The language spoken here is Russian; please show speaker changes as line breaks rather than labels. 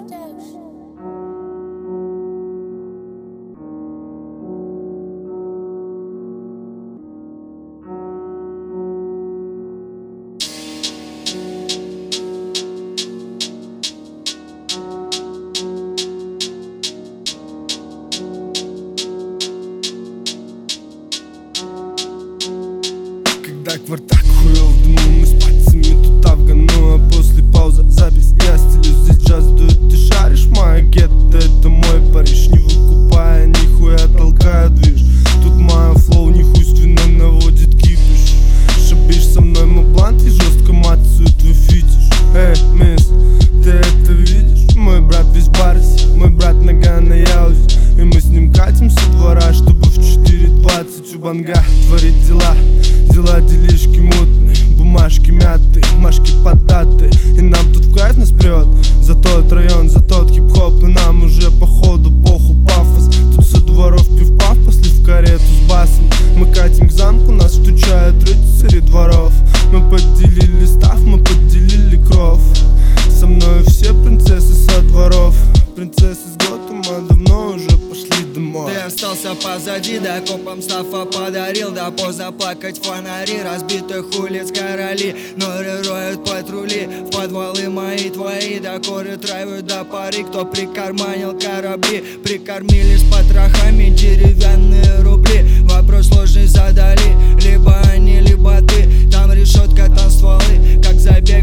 Когда квартак хуёв в дыму, мы с пальцами тут афгану. А после паузы запись, я стелюсь, здесь джаз дует. Ты шаришь, моя гетто, это мой Париж. Не выкупая, нихуя толкая движ. Тут моя флоу нехуйственно наводит кипиш. Шабишь со мной, мой блант, и жестко мацаю твой фитиш. Эй, мисс, ты это видишь? Мой брат весь в барсе, мой брат нога на яузе. И мы с ним катим со двора, чтобы в 4:20 у банга творить дела. Дела, делишки мутные, бумажки мятые, машки податые. И нам тут в кайф нас прет за тот район, за тот хип-хоп. И нам уже походу поху пафос. Тут со дворов пив-пав, пошли в карету с басом. Мы катим к замку, нас встречают рыцари дворов. Мы поделили став, мы поделили кров. Со мной все принцессы со дворов. Принцессы с Готэма давно уже пошли домой.
Ты остался позади, да копам Стаффа подарил. Да поздно плакать фонари разбитых улиц короли. Роют патрули в подвалы мои твои. Да коры травят до поры, кто прикарманил корабли. Прикормили с потрохами деревянные рубли. Вопрос сложный задали, либо они, либо ты. Там решетка, там стволы, как забег